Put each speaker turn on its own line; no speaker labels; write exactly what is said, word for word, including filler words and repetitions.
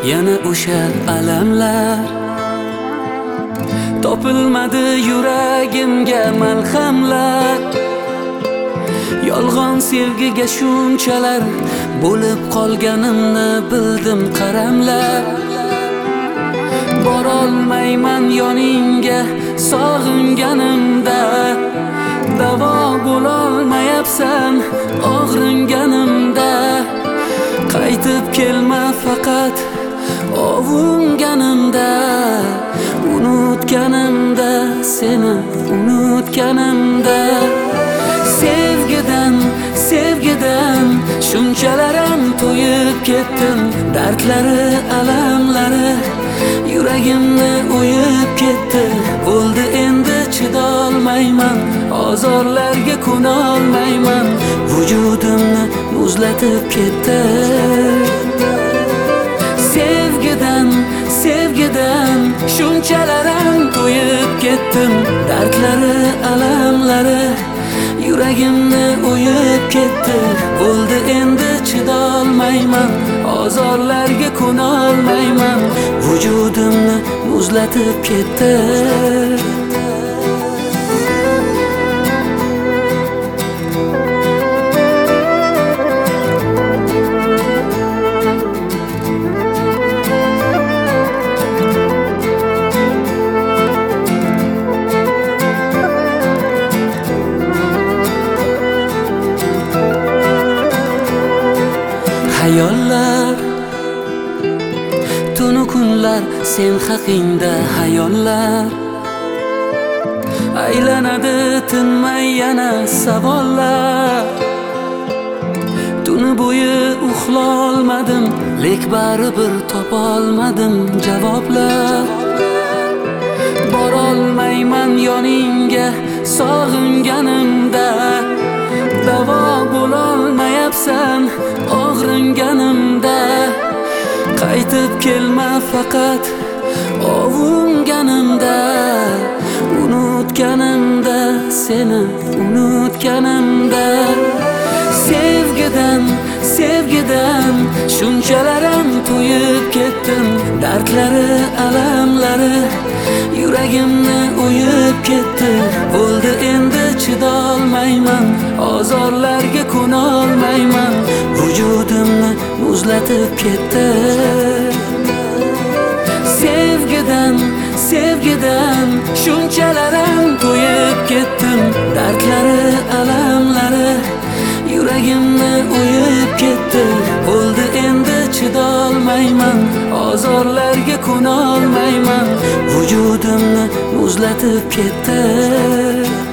yana o'sha alamlar. Topilmadi yuragimga malhamlar. Yolg'on sevgiga shunchalar bo'lib qolganimni bildim qaramlar. Borolmayman yoningga sog'inganimda, davo bo'lolmayapsan og'ringanimda. Qaytib kelma faqat ovunganimda, unutganimda, seni unutganimda. Sevgidan, sevgidan shunchalarim to'yib ketdim. Dardlari, alamlari yuragimni o'yib ketdi. Bo'ldi endi chidolmayman, ozorlarga ko'nolmayman. Vujudimni muzlatib ketdi. Sevgidan, sevgidan shunchalarim to'yib ketdim. Dardlari, alamlari yuragimni o'yib ketdi. Bo'ldi endi chidolmayman, ozorlarga ko'nolmayman. Vujudimni muzlatib ketdi. Hayollar, tunu kunlar sen haqingda hayollar. Aylanadi tinmay yana savollar. Tuni bo'yi uxlolmadim, lek baribir topolmadim javoblar. Borolmayman yoningga sog'inganimda, davo bo'lolmayapsan og'ringanimda. Qaytib kelma faqat ovunganimda, unutganimda, seni unutganimda. Sevgidan, sevgidan shunchalarim to'yib ketdim. Dardlari, alamlari yuragimni o'yib ketdi. Bo'ldi endi chidolmayman, ozorlarga ko'nolmayman. Vujudimni muzlatib ketdi. Sevgidan, sevgidan shunchalarim to'yib ketdim. Dardlari, alamlari yuragimni o'yib ketdi. Bo'ldi endi chidolmayman, ozorlarga ko'nolmayman. Vujudimni muzlatib ketdi.